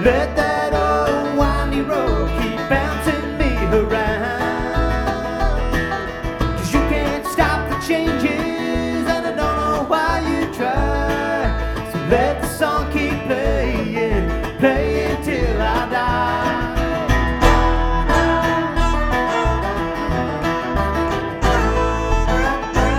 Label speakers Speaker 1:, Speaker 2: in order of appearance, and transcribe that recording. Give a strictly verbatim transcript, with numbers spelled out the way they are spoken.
Speaker 1: Let that old windy road keep bouncing me around. 'Cause you can't stop the changes